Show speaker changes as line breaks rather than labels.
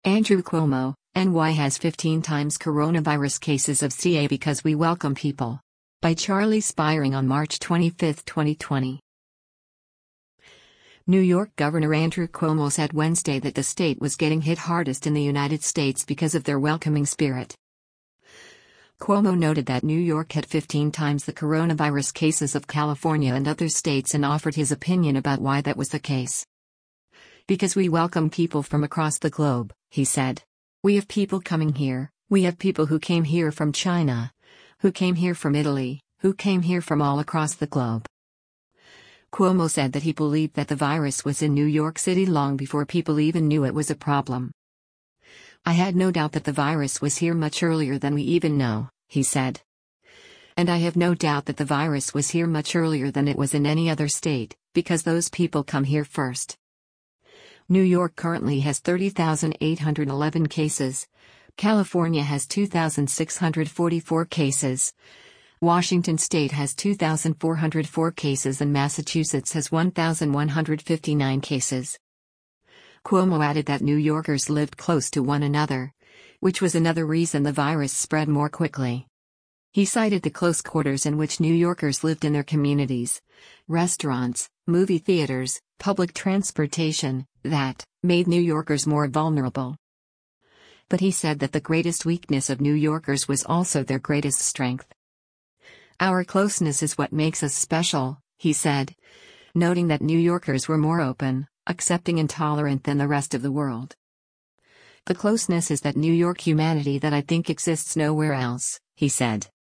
Andrew Cuomo, NY has 15 times coronavirus cases of CA because we welcome people. By Charlie Spiring on March 25, 2020. New York Governor Andrew Cuomo said Wednesday that the state was getting hit hardest in the United States because of their welcoming spirit. Cuomo noted that New York had 15 times the coronavirus cases of California and other states and offered his opinion about why that was the case. Because we welcome people from across the globe, he said. We have people coming here, we have people who came here from China, who came here from Italy, who came here from all across the globe. Cuomo said that he believed that the virus was in New York City long before people even knew it was a problem. I had no doubt that the virus was here much earlier than we even know, he said. And I have no doubt that the virus was here much earlier than it was in any other state, because those people come here first. New York currently has 30,811 cases. California has 2,644 cases. Washington State has 2,404 cases and Massachusetts has 1,159 cases. Cuomo added that New Yorkers lived close to one another, which was another reason the virus spread more quickly. He cited the close quarters in which New Yorkers lived in their communities, restaurants, movie theaters, public transportation, that made New Yorkers more vulnerable. But he said that the greatest weakness of New Yorkers was also their greatest strength. Our closeness is what makes us special, he said, noting that New Yorkers were more open, accepting and tolerant than the rest of the world. The closeness is that New York humanity that I think exists nowhere else, he said.